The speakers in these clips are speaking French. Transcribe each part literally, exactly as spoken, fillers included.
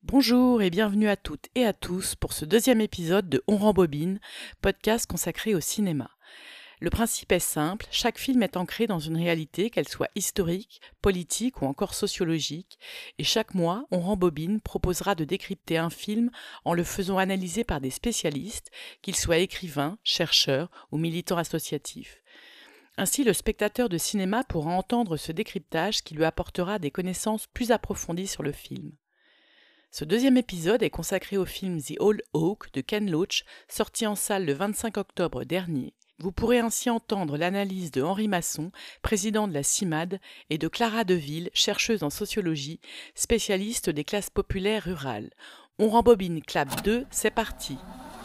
Bonjour et bienvenue à toutes et à tous pour ce deuxième épisode de On rembobine, podcast consacré au cinéma. Le principe est simple, chaque film est ancré dans une réalité, qu'elle soit historique, politique ou encore sociologique, et chaque mois, On rembobine proposera de décrypter un film en le faisant analyser par des spécialistes, qu'ils soient écrivains, chercheurs ou militants associatifs. Ainsi, le spectateur de cinéma pourra entendre ce décryptage qui lui apportera des connaissances plus approfondies sur le film. Ce deuxième épisode est consacré au film The Old Oak de Ken Loach, sorti en salle le vingt-cinq octobre dernier. Vous pourrez ainsi entendre l'analyse de Henri Masson, président de la CIMAD, et de Clara Deville, chercheuse en sociologie, spécialiste des classes populaires rurales. On rembobine clap deux, c'est parti.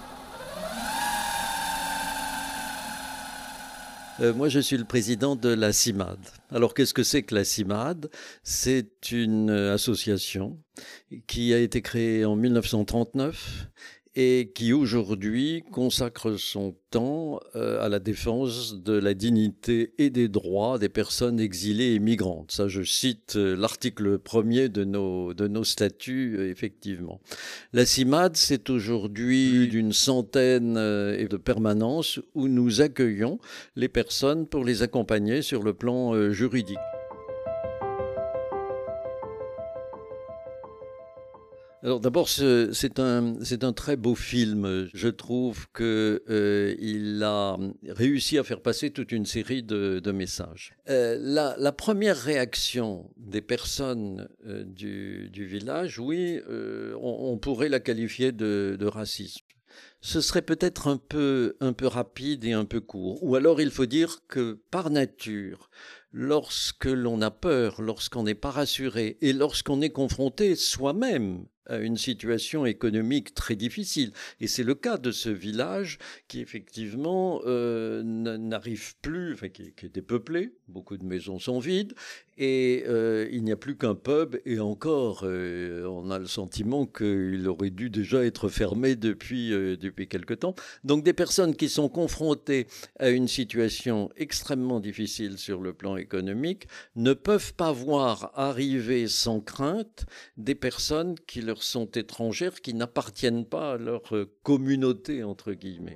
Euh, moi, je suis le président de la CIMAD. Alors, qu'est-ce que c'est que la CIMAD ? C'est une euh, association qui a été créée en mille neuf cent trente-neuf et qui aujourd'hui consacre son temps euh, à la défense de la dignité et des droits des personnes exilées et migrantes. Ça, je cite euh, l'article premier de nos, de nos statuts, euh, effectivement. La CIMAD, c'est aujourd'hui d'une centaine euh, de permanences où nous accueillons les personnes pour les accompagner sur le plan euh, juridique. Alors d'abord, ce- c'est un, c'est un très beau film. Je trouve qu'il euh, il a réussi à faire passer toute une série de, de messages. Euh, la, la première réaction des personnes euh, du, du village, oui, euh, on, on pourrait la qualifier de, de racisme. Ce serait peut-être un peu, un peu rapide et un peu court. Ou alors il faut dire que par nature, lorsque l'on a peur, lorsqu'on n'est pas rassuré et lorsqu'on est confronté soi-même à une situation économique très difficile, et c'est le cas de ce village qui effectivement euh, n'arrive plus, enfin qui, qui est dépeuplé, beaucoup de maisons sont vides, et euh, il n'y a plus qu'un pub, et encore, euh, on a le sentiment qu'il aurait dû déjà être fermé depuis, euh, depuis quelque temps. Donc des personnes qui sont confrontées à une situation extrêmement difficile sur le plan économique ne peuvent pas voir arriver sans crainte des personnes qui leur sont étrangères, qui n'appartiennent pas à leur communauté, entre guillemets.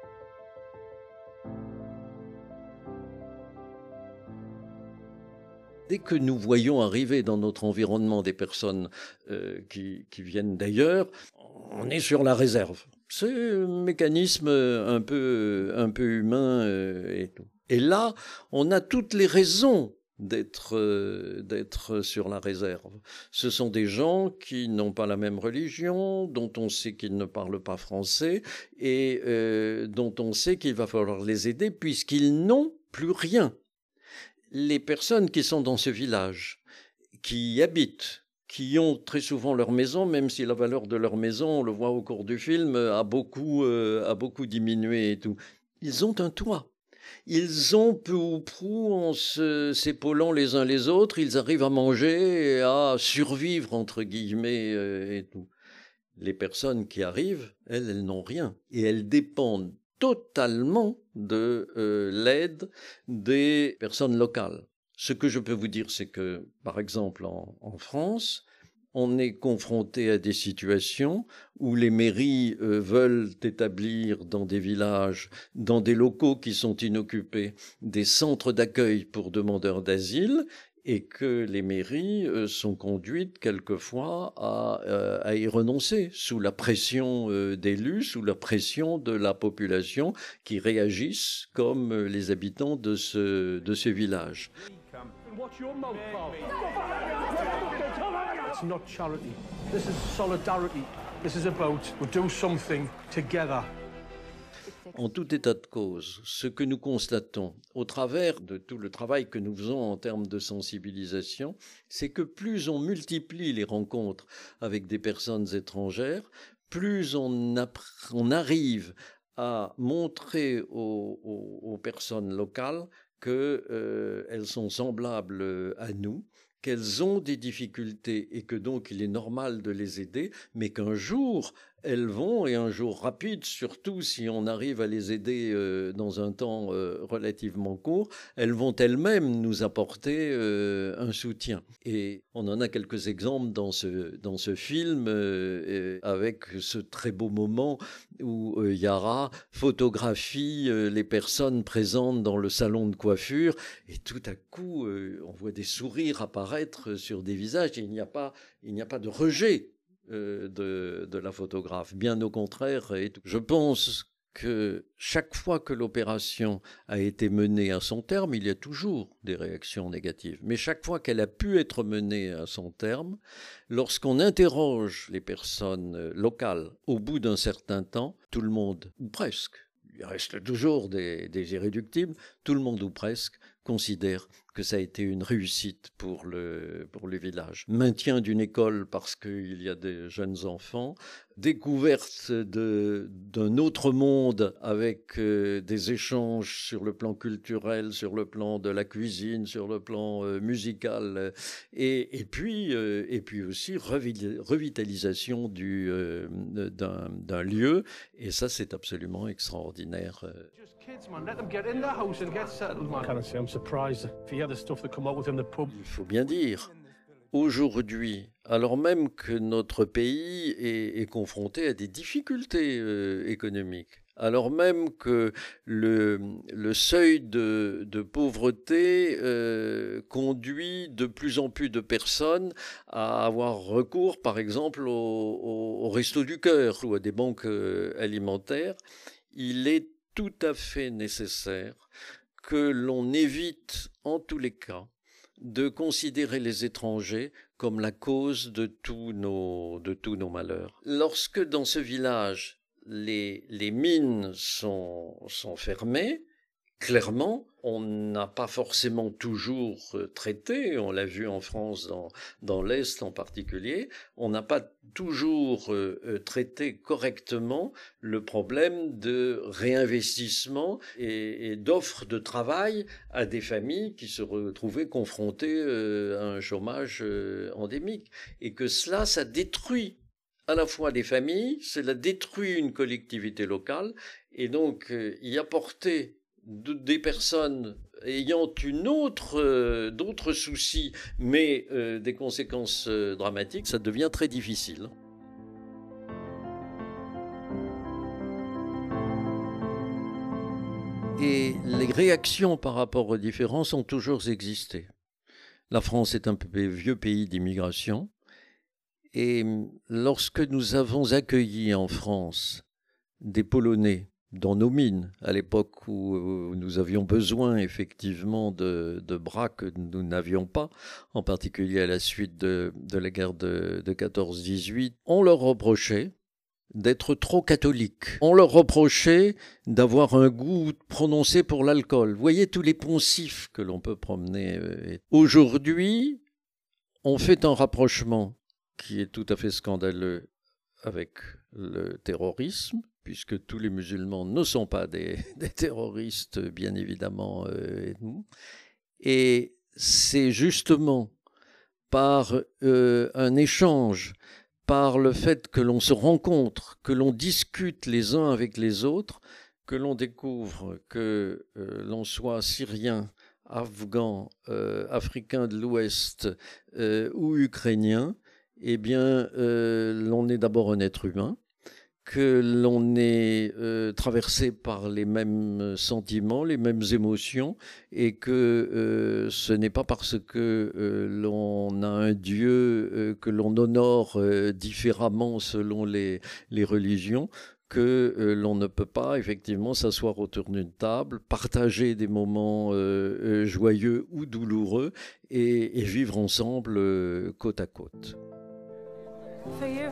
Dès que nous voyons arriver dans notre environnement des personnes euh, qui, qui viennent d'ailleurs, on est sur la réserve. C'est un mécanisme un peu, un peu humain euh, et tout. Et là, on a toutes les raisons d'être euh, d'être sur la réserve. Ce sont des gens qui n'ont pas la même religion, dont on sait qu'ils ne parlent pas français et euh, dont on sait qu'il va falloir les aider puisqu'ils n'ont plus rien. Les personnes qui sont dans ce village, qui y habitent, qui ont très souvent leur maison, même si la valeur de leur maison, on le voit au cours du film, a beaucoup, euh, a beaucoup diminué et tout. Ils ont un toit. Ils ont peu ou prou, en se, s'épaulant les uns les autres, ils arrivent à manger et à survivre, entre guillemets, euh, et tout. Les personnes qui arrivent, elles, elles n'ont rien. Et elles dépendent totalement de euh, l'aide des personnes locales. Ce que je peux vous dire, c'est que, par exemple, en, en France, on est confronté à des situations où les mairies euh, veulent établir dans des villages, dans des locaux qui sont inoccupés, des centres d'accueil pour demandeurs d'asile, et que les mairies euh, sont conduites quelquefois à, euh, à y renoncer sous la pression euh, d'élus, sous la pression de la population qui réagissent comme euh, les habitants de ce, de ce village. What's your mouth, It's not charity. This is solidarity. This is about we'll do something together. En tout état de cause, ce que nous constatons au travers de tout le travail que nous faisons en termes de sensibilisation, c'est que plus on multiplie les rencontres avec des personnes étrangères, plus on, appr- on arrive à montrer aux, aux- aux personnes locales qu'elles euh, sont semblables à nous, qu'elles ont des difficultés et que donc il est normal de les aider, mais qu'un jour, elles vont, et un jour rapide, surtout si on arrive à les aider euh, dans un temps euh, relativement court, elles vont elles-mêmes nous apporter euh, un soutien. Et on en a quelques exemples dans ce, dans ce film, euh, avec ce très beau moment où euh, Yara photographie euh, les personnes présentes dans le salon de coiffure, et tout à coup, euh, on voit des sourires apparaître sur des visages, et il n'y a pas, il n'y a pas de rejet euh, de, de la photographe, bien au contraire. Et tout. Je pense que chaque fois que l'opération a été menée à son terme, il y a toujours des réactions négatives, mais chaque fois qu'elle a pu être menée à son terme, lorsqu'on interroge les personnes locales au bout d'un certain temps, tout le monde, ou presque, il reste toujours des, des irréductibles, tout le monde ou presque considère que ça a été une réussite pour le, pour le village. Maintien d'une école parce qu'il y a des jeunes enfants, découverte de, d'un autre monde avec euh, des échanges sur le plan culturel, sur le plan de la cuisine, sur le plan euh, musical, et, et, puis, euh, et puis aussi revi- revitalisation du, euh, d'un, d'un lieu, et ça c'est absolument extraordinaire. Kids, man, let them get in the house and get settled, man. Can I say I'm surprised if you hear the stuff that come out within the pub. Il faut bien dire, aujourd'hui, alors même que notre pays est, est confronté à des difficultés euh, économiques, alors même que le, le seuil de, de pauvreté euh, conduit de plus en plus de personnes à avoir recours, par exemple, au, au, au Resto du Cœur ou à des banques euh, alimentaires, il est tout à fait nécessaire que l'on évite, en tous les cas, de considérer les étrangers comme la cause de tous nos, de tous nos malheurs. Lorsque dans ce village, les, les mines sont, sont fermées, clairement, on n'a pas forcément toujours traité, on l'a vu en France, dans, dans l'Est en particulier, on n'a pas toujours euh, traité correctement le problème de réinvestissement et, et d'offre de travail à des familles qui se retrouvaient confrontées euh, à un chômage euh, endémique. Et que cela, ça détruit à la fois des familles, cela détruit une collectivité locale, et donc euh, y apporter de, des personnes ayant une autre, euh, d'autres soucis, mais euh, des conséquences euh, dramatiques, ça devient très difficile. Et les réactions par rapport aux différences ont toujours existé. La France est un vieux pays d'immigration, et lorsque nous avons accueilli en France des Polonais dans nos mines, à l'époque où nous avions besoin effectivement de, de bras que nous n'avions pas, en particulier à la suite de, de la guerre de, de quatorze dix-huit, on leur reprochait d'être trop catholiques. On leur reprochait d'avoir un goût prononcé pour l'alcool. Vous voyez tous les poncifs que l'on peut promener. Aujourd'hui, on fait un rapprochement qui est tout à fait scandaleux avec le terrorisme, puisque tous les musulmans ne sont pas des, des terroristes, bien évidemment. Euh, et c'est justement par euh, un échange, par le fait que l'on se rencontre, que l'on discute les uns avec les autres, que l'on découvre que euh, l'on soit syrien, afghan, euh, africain de l'Ouest euh, ou ukrainien, eh bien, euh, l'on est d'abord un être humain, que l'on est euh, traversé par les mêmes sentiments, les mêmes émotions, et que euh, ce n'est pas parce que euh, l'on a un Dieu euh, que l'on honore euh, différemment selon les, les religions, que euh, l'on ne peut pas effectivement s'asseoir autour d'une table, partager des moments euh, euh, joyeux ou douloureux, et, et vivre ensemble euh, côte à côte. For you.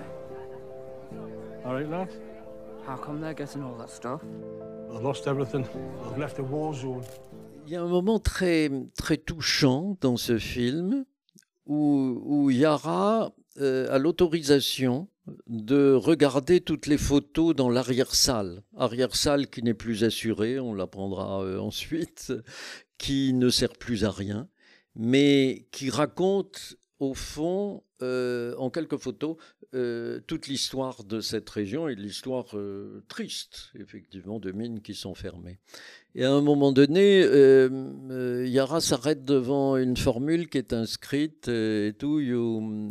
All right, lad? How come they're getting all that stuff? I've lost everything. I've left a war zone. Il y a un moment très, très touchant dans ce film où, où Yara euh, a l'autorisation de regarder toutes les photos dans l'arrière-salle. Arrière-salle qui n'est plus assurée, on l'apprendra euh, ensuite, qui ne sert plus à rien, mais qui raconte au fond euh, en quelques photos, euh, toute l'histoire de cette région et l'histoire euh, triste, effectivement, de mines qui sont fermées. Et à un moment donné, euh, euh, Yara s'arrête devant une formule qui est inscrite euh, et tout, you,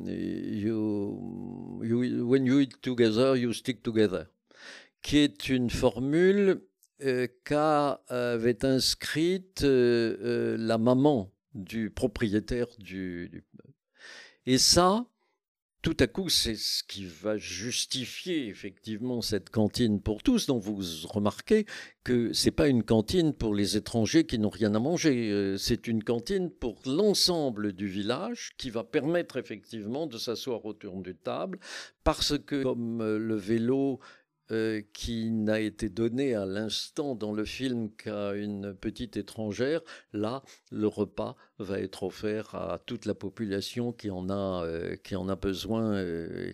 you, you, when you eat together, you stick together, qui est une formule euh, qu'avait inscrite euh, euh, la maman du propriétaire du, du... Et ça, tout à coup, c'est ce qui va justifier effectivement cette cantine pour tous. Donc vous remarquez que c'est pas une cantine pour les étrangers qui n'ont rien à manger. C'est une cantine pour l'ensemble du village qui va permettre effectivement de s'asseoir autour d'une table parce que comme le vélo Euh, qui n'a été donné à l'instant dans le film qu'à une petite étrangère, là, le repas va être offert à toute la population qui en a, euh, qui en a besoin. Euh,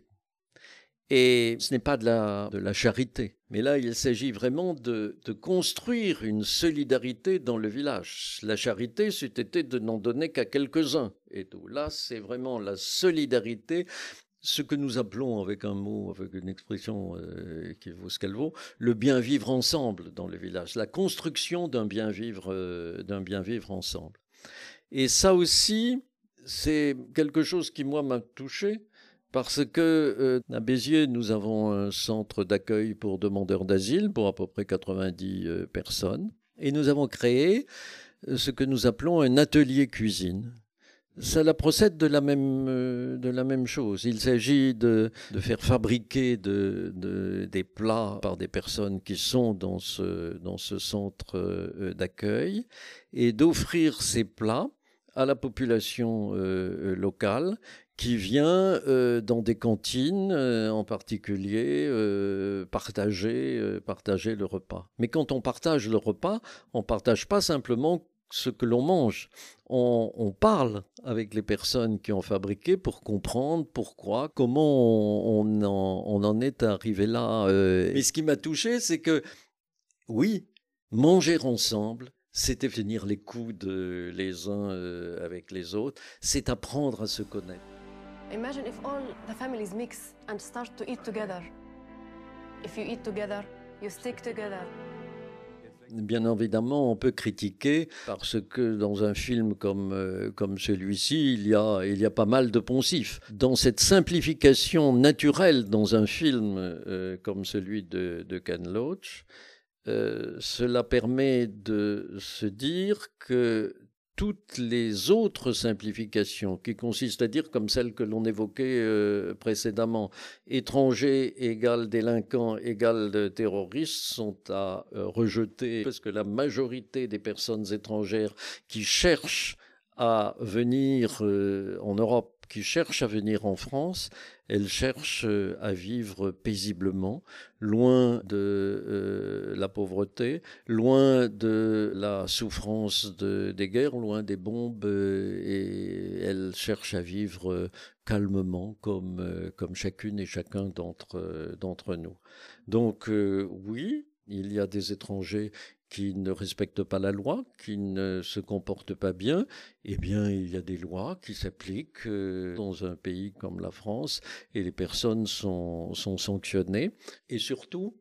et ce n'est pas de la, de la charité. Mais là, il s'agit vraiment de, de construire une solidarité dans le village. La charité, c'eût été de n'en donner qu'à quelques-uns. Et tout. Là, c'est vraiment la solidarité. Ce que nous appelons, avec un mot, avec une expression euh, qui vaut ce qu'elle vaut, le bien vivre ensemble dans le village, la construction d'un bien vivre, euh, d'un bien vivre ensemble. Et ça aussi, c'est quelque chose qui, moi, m'a touché, parce que euh, à Béziers, nous avons un centre d'accueil pour demandeurs d'asile, pour à peu près quatre-vingt-dix euh, personnes, et nous avons créé ce que nous appelons un atelier cuisine. Ça la procède de la même, euh, de la même chose. Il s'agit de, de faire fabriquer de, de, des plats par des personnes qui sont dans ce, dans ce centre euh, d'accueil et d'offrir ces plats à la population euh, locale qui vient euh, dans des cantines euh, en particulier euh, partager, euh, partager le repas. Mais quand on partage le repas, on ne partage pas simplement ce que l'on mange. On, on parle avec les personnes qui ont fabriqué pour comprendre pourquoi, comment on, on, en, on en est arrivé là. Euh. Mais ce qui m'a touché, c'est que, oui, manger ensemble, c'est tenir les coudes les uns euh, avec les autres, c'est apprendre à se connaître. Imagine if all the families mix and start to eat together. If you eat together, you stick together. Bien évidemment, on peut critiquer parce que dans un film comme, euh, comme celui-ci, il y, a, il y a pas mal de poncifs. Dans cette simplification naturelle dans un film euh, comme celui de, de Ken Loach, euh, cela permet de se dire que toutes les autres simplifications qui consistent à dire, comme celle que l'on évoquait euh, précédemment, étrangers égale délinquants égale terroristes, sont à euh, rejeter parce que la majorité des personnes étrangères qui cherchent à venir euh, en Europe, qui cherchent à venir en France, elles cherchent à vivre paisiblement, loin de euh, la pauvreté, loin de la souffrance de, des guerres, loin des bombes, euh, et elles cherchent à vivre euh, calmement, comme, euh, comme chacune et chacun d'entre, euh, d'entre nous. Donc euh, oui, il y a des étrangers qui ne respectent pas la loi, qui ne se comportent pas bien, eh bien, il y a des lois qui s'appliquent euh, dans un pays comme la France et les personnes sont, sont sanctionnées. Et surtout,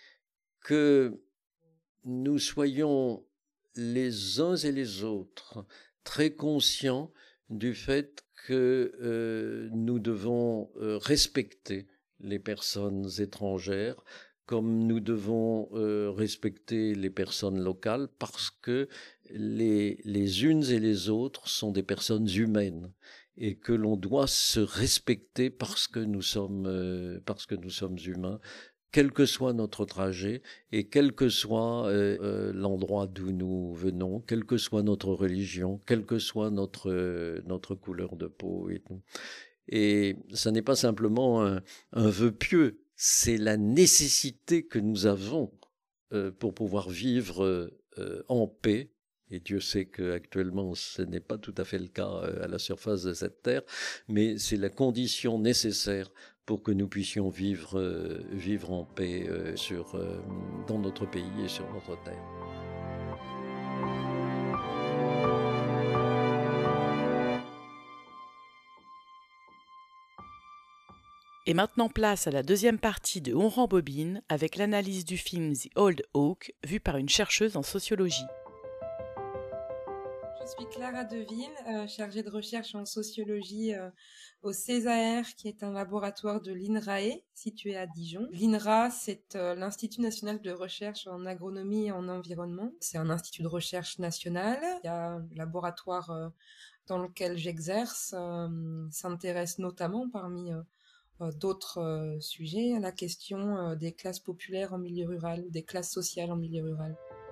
que nous soyons les uns et les autres très conscients du fait que euh, nous devons euh, respecter les personnes étrangères, comme nous devons euh, respecter les personnes locales, parce que les, les unes et les autres sont des personnes humaines et que l'on doit se respecter parce que nous sommes, euh, parce que nous sommes humains, quel que soit notre trajet et quel que soit euh, euh, l'endroit d'où nous venons, quelle que soit notre religion, quelle que soit notre, euh, notre couleur de peau et tout. Et ça n'est pas simplement un, un vœu pieux, c'est la nécessité que nous avons euh, pour pouvoir vivre euh, en paix. Et Dieu sait qu'actuellement, ce n'est pas tout à fait le cas euh, à la surface de cette terre, mais c'est la condition nécessaire pour que nous puissions vivre, euh, vivre en paix euh, sur, euh, dans notre pays et sur notre terre. Et maintenant place à la deuxième partie de On rembobine avec l'analyse du film The Old Oak vue par une chercheuse en sociologie. Je suis Clara Deville, euh, chargée de recherche en sociologie euh, au CESAR, qui est un laboratoire de l'INRAE, situé à Dijon. L'INRA, c'est euh, l'Institut national de recherche en agronomie et en environnement. C'est un institut de recherche national. Il y a un laboratoire euh, dans lequel j'exerce, euh, s'intéresse notamment parmi euh, euh, d'autres euh, sujets à la question euh, des classes populaires en milieu rural, des classes sociales en milieu rural.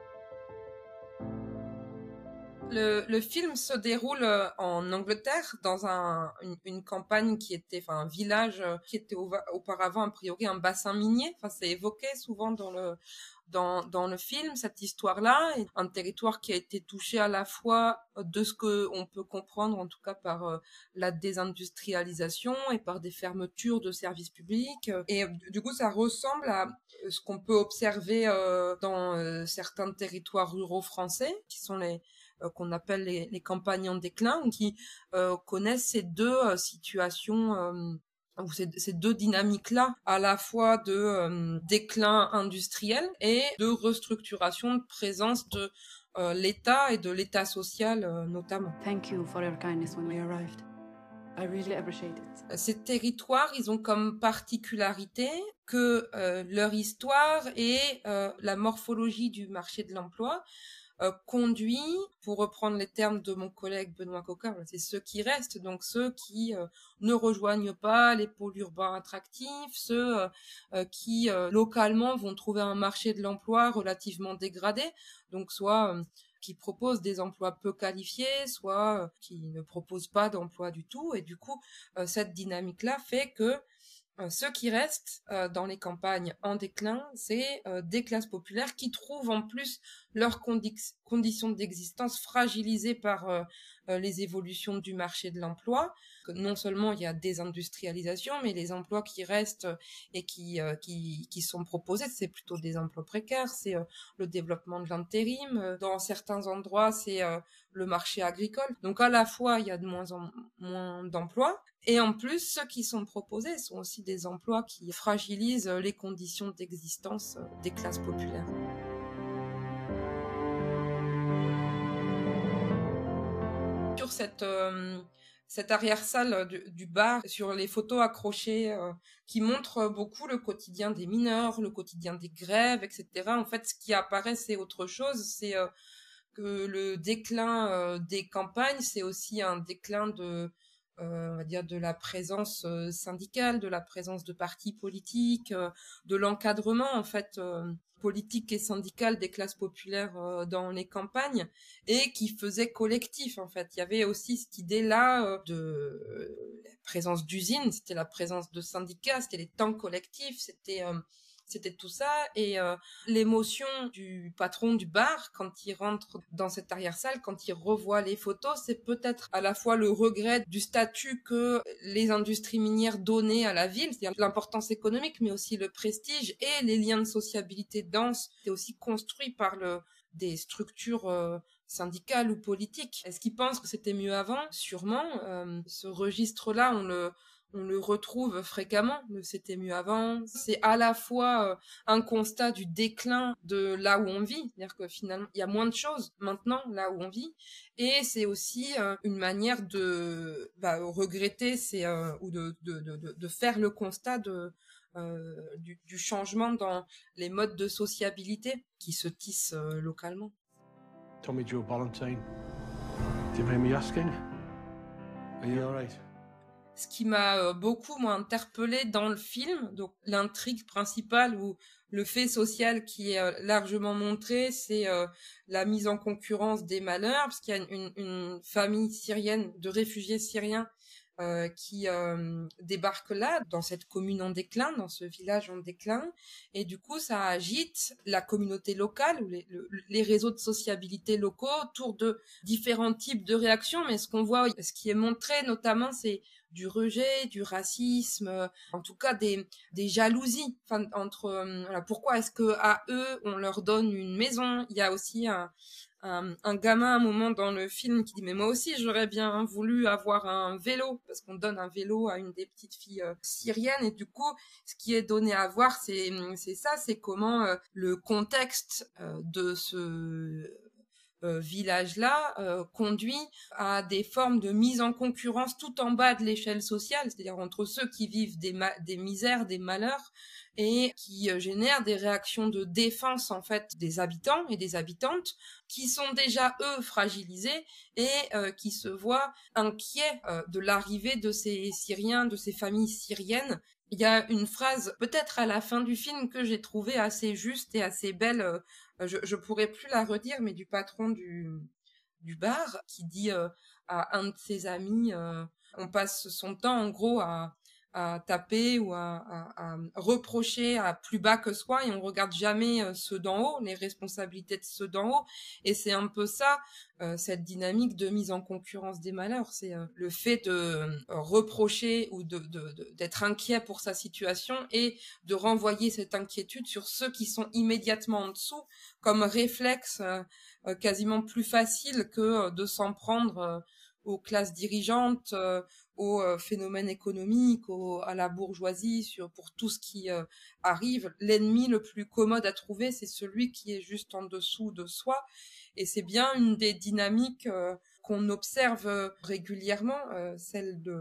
Le, le film se déroule en Angleterre, dans un, une, une campagne qui était, enfin un village qui était au, auparavant a priori un bassin minier. Enfin, c'est évoqué souvent dans le dans dans le film cette histoire-là, un territoire qui a été touché à la fois de ce que on peut comprendre en tout cas par euh, la désindustrialisation et par des fermetures de services publics. Et du coup, ça ressemble à ce qu'on peut observer euh, dans euh, certains territoires ruraux français, qui sont les Euh, qu'on appelle les, les campagnes en déclin, qui euh, connaissent ces deux euh, situations, euh, ou ces, ces deux dynamiques-là, à la fois de euh, déclin industriel et de restructuration, de présence de euh, l'État et de l'État social euh, notamment. Thank you for your kindness when we arrived. I really appreciate it. Ces territoires, ils ont comme particularité que euh, leur histoire et euh, la morphologie du marché de l'emploi Euh, conduit, pour reprendre les termes de mon collègue Benoît Coquart, c'est ceux qui restent, donc ceux qui euh, ne rejoignent pas les pôles urbains attractifs, ceux euh, euh, qui euh, localement vont trouver un marché de l'emploi relativement dégradé, donc soit euh, qui proposent des emplois peu qualifiés, soit euh, qui ne proposent pas d'emploi du tout, et du coup euh, cette dynamique-là fait que Euh, ceux qui restent euh, dans les campagnes en déclin, c'est euh, des classes populaires qui trouvent en plus leurs condi- conditions d'existence fragilisées par euh, euh, les évolutions du marché de l'emploi. Que non seulement il y a désindustrialisation, mais les emplois qui restent et qui, euh, qui, qui sont proposés, c'est plutôt des emplois précaires, c'est euh, le développement de l'intérim. Dans certains endroits, c'est euh, le marché agricole. Donc à la fois, il y a de moins en moins d'emplois, et en plus, ceux qui sont proposés sont aussi des emplois qui fragilisent les conditions d'existence des classes populaires. Sur cette, euh, cette arrière-salle du, du bar, sur les photos accrochées euh, qui montrent beaucoup le quotidien des mineurs, le quotidien des grèves, et cetera. En fait, ce qui apparaît, c'est autre chose, c'est euh, que le déclin euh, des campagnes, c'est aussi un déclin de... Euh, on va dire de la présence euh, syndicale, de la présence de partis politiques, euh, de l'encadrement en fait euh, politique et syndical des classes populaires euh, dans les campagnes, et qui faisait collectif en fait. Il y avait aussi cette idée-là euh, de euh, la présence d'usines, c'était la présence de syndicats, c'était les temps collectifs, c'était euh, c'était tout ça, et euh, l'émotion du patron du bar quand il rentre dans cette arrière-salle, quand il revoit les photos, c'est peut-être à la fois le regret du statut que les industries minières donnaient à la ville, c'est-à-dire l'importance économique, mais aussi le prestige et les liens de sociabilité dense, c'est aussi construit par le, des structures euh, syndicales ou politiques. Est-ce qu'ils pensent que c'était mieux avant ? Sûrement. Euh, ce registre-là, on le on le retrouve fréquemment, le c'était mieux avant. C'est à la fois euh, un constat du déclin de là où on vit, c'est-à-dire que finalement, il y a moins de choses maintenant là où on vit, et c'est aussi euh, une manière de bah, regretter c'est, euh, ou de, de, de, de faire le constat de, euh, du, du changement dans les modes de sociabilité qui se tissent euh, localement. Tommy Joe Ballantyne, do you mind me asking? Are you all right? Ce qui m'a euh, beaucoup moi interpellée dans le film, donc l'intrigue principale ou le fait social qui est euh, largement montré, c'est euh, la mise en concurrence des malheurs, parce qu'il y a une, une famille syrienne de réfugiés syriens euh, qui euh, débarque là, dans cette commune en déclin, dans ce village en déclin, et du coup ça agite la communauté locale ou les, le, les réseaux de sociabilité locaux autour de différents types de réactions, mais ce qu'on voit, ce qui est montré notamment, c'est du rejet, du racisme, en tout cas des, des jalousies. Enfin, entre, euh, voilà, pourquoi est-ce que à eux on leur donne une maison ? Il y a aussi un, un, un gamin à un moment dans le film qui dit mais moi aussi j'aurais bien voulu avoir un vélo, parce qu'on donne un vélo à une des petites filles euh, syriennes, et du coup ce qui est donné à voir c'est c'est ça, c'est comment euh, le contexte euh, de ce euh, village-là euh, conduit à des formes de mise en concurrence tout en bas de l'échelle sociale, c'est-à-dire entre ceux qui vivent des, ma- des misères, des malheurs, et qui euh, génèrent des réactions de défense en fait des habitants et des habitantes qui sont déjà eux fragilisés et euh, qui se voient inquiets euh, de l'arrivée de ces Syriens, de ces familles syriennes. Il y a une phrase peut-être à la fin du film que j'ai trouvée assez juste et assez belle, euh, je, je pourrais plus la redire, mais du patron du, du bar qui dit euh, à un de ses amis, euh, on passe son temps en gros à à taper ou à, à, à reprocher à plus bas que soi, et on regarde jamais euh, ceux d'en haut, les responsabilités de ceux d'en haut. Et c'est un peu ça, euh, cette dynamique de mise en concurrence des malheurs. C'est euh, le fait de euh, reprocher ou de, de, de, d'être inquiet pour sa situation et de renvoyer cette inquiétude sur ceux qui sont immédiatement en dessous, comme réflexe euh, euh, quasiment plus facile que euh, de s'en prendre euh, aux classes dirigeantes, euh, aux euh, phénomènes économiques, au, à la bourgeoisie, sur, pour tout ce qui euh, arrive. L'ennemi le plus commode à trouver, c'est celui qui est juste en dessous de soi. Et c'est bien une des dynamiques euh, qu'on observe euh, régulièrement, euh, celle de...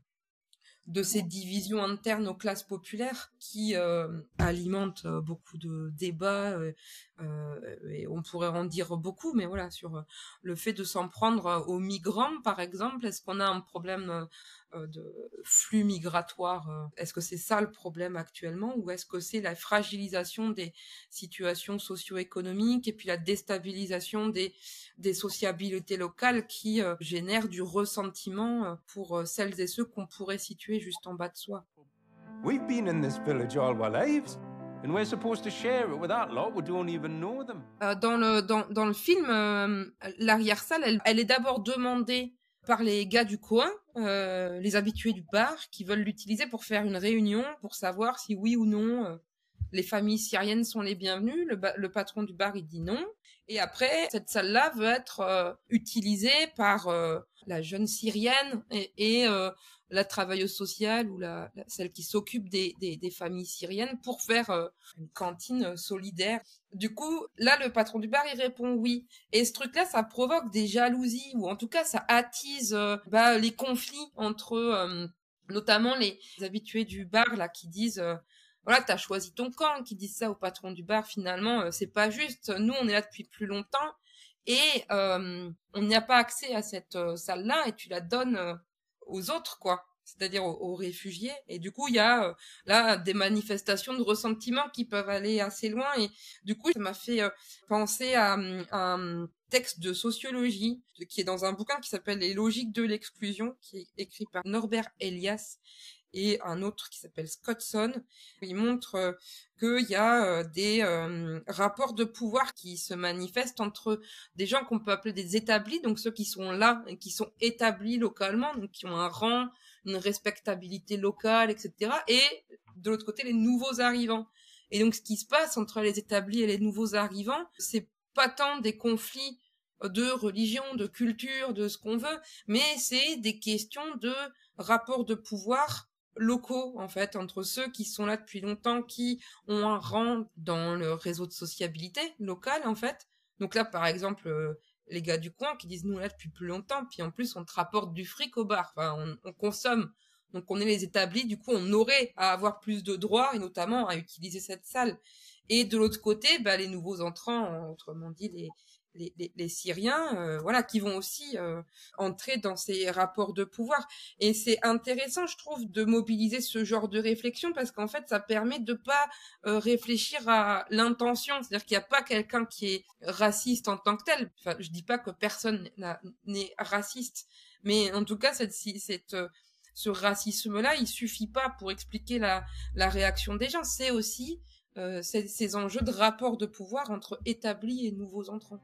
de ces divisions internes aux classes populaires qui euh, alimentent euh, beaucoup de débats euh, euh, et on pourrait en dire beaucoup, mais voilà, sur euh, le fait de s'en prendre euh, aux migrants par exemple. Est-ce qu'on a un problème euh, de flux migratoire euh, est-ce que c'est ça le problème actuellement, ou est-ce que c'est la fragilisation des situations socio-économiques et puis la déstabilisation des des sociabilités locales qui euh, génèrent du ressentiment euh, pour euh, celles et ceux qu'on pourrait situer juste en bas de soi. We've been in this village all our lives, and we're supposed to share it with that lot who don't even know them. Euh, dans le dans dans le film, euh, l'arrière-salle, elle, elle est d'abord demandée par les gars du coin, euh, les habitués du bar, qui veulent l'utiliser pour faire une réunion, pour savoir si oui ou non euh, les familles syriennes sont les bienvenues. Le, ba- le patron du bar, il dit non. Et après, cette salle-là veut être euh, utilisée par euh, la jeune syrienne et, et euh, la travailleuse sociale ou la, la, celle qui s'occupe des, des, des familles syriennes pour faire euh, une cantine solidaire. Du coup, là, le patron du bar, il répond oui. Et ce truc-là, ça provoque des jalousies, ou en tout cas, ça attise euh, bah, les conflits entre euh, notamment les habitués du bar là qui disent... Euh, voilà, t'as choisi ton camp, qui disent ça au patron du bar, finalement, euh, c'est pas juste. Nous, on est là depuis plus longtemps et euh, on n'y a pas accès à cette euh, salle-là et tu la donnes euh, aux autres, quoi. C'est-à-dire aux, aux réfugiés. Et du coup, il y a euh, là des manifestations de ressentiment qui peuvent aller assez loin. Et du coup, ça m'a fait euh, penser à, à un texte de sociologie qui est dans un bouquin qui s'appelle Les logiques de l'exclusion, qui est écrit par Norbert Elias et un autre qui s'appelle Scottson. Il montre euh, qu'il y a euh, des euh, rapports de pouvoir qui se manifestent entre des gens qu'on peut appeler des établis, donc ceux qui sont là et qui sont établis localement, donc qui ont un rang, une respectabilité locale, et cetera. Et de l'autre côté, les nouveaux arrivants. Et donc, ce qui se passe entre les établis et les nouveaux arrivants, c'est pas tant des conflits de religion, de culture, de ce qu'on veut, mais c'est des questions de rapports de pouvoir locaux, en fait, entre ceux qui sont là depuis longtemps, qui ont un rang dans le réseau de sociabilité local, en fait. Donc là, par exemple, euh, les gars du coin qui disent, nous, là, depuis plus longtemps, puis en plus, on te rapporte du fric au bar, enfin, on, on consomme. Donc on est les établis, du coup, on aurait à avoir plus de droits, et notamment à utiliser cette salle. Et de l'autre côté, bah, les nouveaux entrants, autrement dit, les Les, les, les Syriens, euh, voilà, qui vont aussi euh, entrer dans ces rapports de pouvoir. Et c'est intéressant, je trouve, de mobiliser ce genre de réflexion parce qu'en fait, ça permet de pas euh, réfléchir à l'intention. C'est-à-dire qu'il n'y a pas quelqu'un qui est raciste en tant que tel. Enfin, je dis pas que personne n'est raciste, mais en tout cas, cette, cette, ce racisme-là, il suffit pas pour expliquer la, la réaction des gens. C'est aussi euh, ces, ces enjeux de rapport de pouvoir entre établis et nouveaux entrants.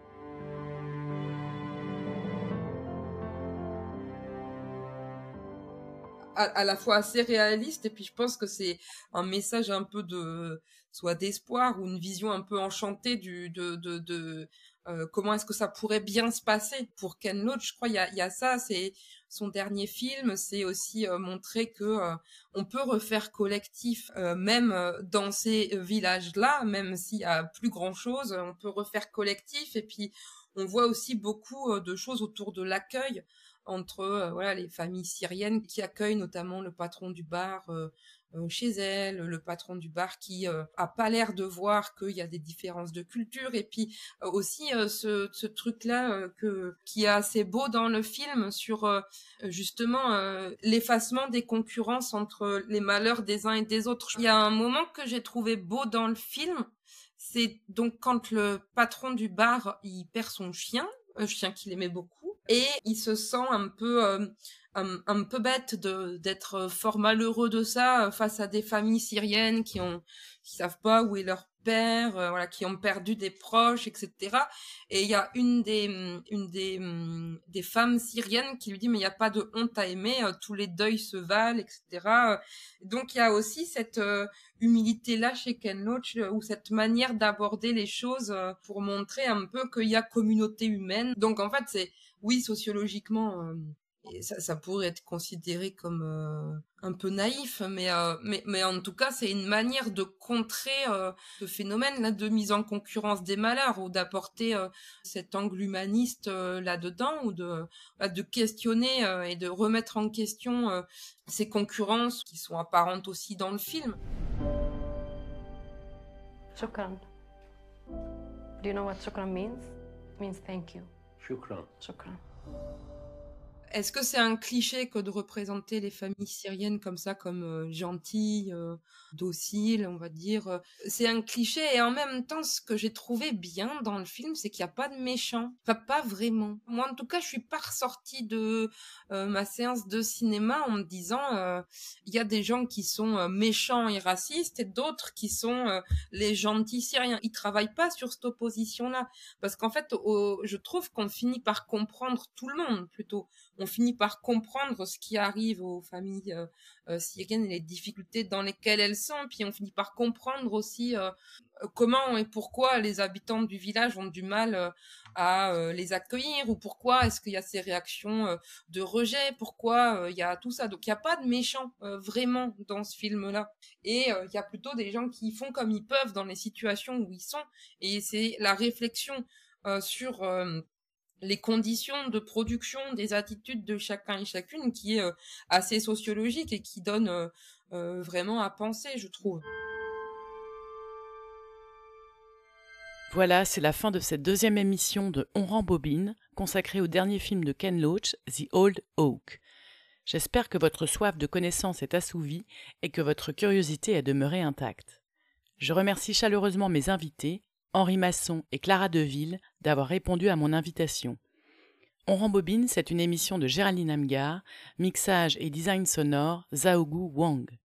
À, à la fois assez réaliste, et puis je pense que c'est un message un peu de soit d'espoir ou une vision un peu enchantée du de de de euh, comment est-ce que ça pourrait bien se passer pour Ken Loach. Je crois il y a, il y a ça, c'est son dernier film, c'est aussi euh, montrer que euh, on peut refaire collectif, euh, même euh, dans ces villages-là, même s'il y a plus grand-chose, on peut refaire collectif. Et puis on voit aussi beaucoup euh, de choses autour de l'accueil entre euh, voilà les familles syriennes qui accueillent notamment le patron du bar euh, euh, chez elles, le patron du bar qui euh, a pas l'air de voir qu'il y a des différences de culture. Et puis euh, aussi euh, ce, ce truc-là euh, que qui est assez beau dans le film sur euh, justement euh, l'effacement des concurrences entre les malheurs des uns et des autres. Il y a un moment que j'ai trouvé beau dans le film, c'est donc quand le patron du bar il perd son chien, un chien qu'il aimait beaucoup, et il se sent un peu euh, un, un peu bête de d'être fort malheureux de ça face à des familles syriennes qui ont qui savent pas où est leur père, euh, voilà, qui ont perdu des proches, et cetera. Et il y a une des une des des femmes syriennes qui lui dit mais il y a pas de honte à aimer, euh, tous les deuils se valent, et cetera. Donc il y a aussi cette euh, humilité là chez Ken Loach, ou cette manière d'aborder les choses euh, pour montrer un peu qu'il y a communauté humaine. Donc en fait c'est oui sociologiquement euh, et ça, ça pourrait être considéré comme euh, un peu naïf, mais, euh, mais, mais en tout cas, c'est une manière de contrer euh, ce phénomène-là de mise en concurrence des malheurs, ou d'apporter euh, cet angle humaniste euh, là-dedans, ou de, euh, de questionner euh, et de remettre en question euh, ces concurrences qui sont apparentes aussi dans le film. Shukran. Do you know what shukran means? It means thank you. Shukran. Shukran. Est-ce que c'est un cliché que de représenter les familles syriennes comme ça, comme euh, gentilles, euh, dociles, on va dire euh, c'est un cliché, et en même temps, ce que j'ai trouvé bien dans le film, c'est qu'il n'y a pas de méchants. Enfin, pas vraiment. Moi, en tout cas, je suis pas ressortie de euh, ma séance de cinéma en me disant euh, il y a des gens qui sont euh, méchants et racistes, et d'autres qui sont euh, les gentils syriens. Ils travaillent pas sur cette opposition-là. Parce qu'en fait, au, je trouve qu'on finit par comprendre tout le monde, plutôt. On finit par comprendre ce qui arrive aux familles euh, euh, syriennes et les difficultés dans lesquelles elles sont. Puis on finit par comprendre aussi euh, comment et pourquoi les habitants du village ont du mal euh, à euh, les accueillir, ou pourquoi est-ce qu'il y a ces réactions euh, de rejet, pourquoi euh, il y a tout ça. Donc il n'y a pas de méchants euh, vraiment dans ce film-là. Et euh, il y a plutôt des gens qui font comme ils peuvent dans les situations où ils sont. Et c'est la réflexion euh, sur... Euh, les conditions de production des attitudes de chacun et chacune qui est euh, assez sociologique et qui donne euh, euh, vraiment à penser, je trouve. Voilà, c'est la fin de cette deuxième émission de On rembobine, consacrée au dernier film de Ken Loach, The Old Oak. J'espère que votre soif de connaissance est assouvie et que votre curiosité est demeurée intacte. Je remercie chaleureusement mes invités, Henri Masson et Clara Deville, d'avoir répondu à mon invitation. On rembobine, c'est une émission de Géraldine Amgar, mixage et design sonore, Zaogu Wang.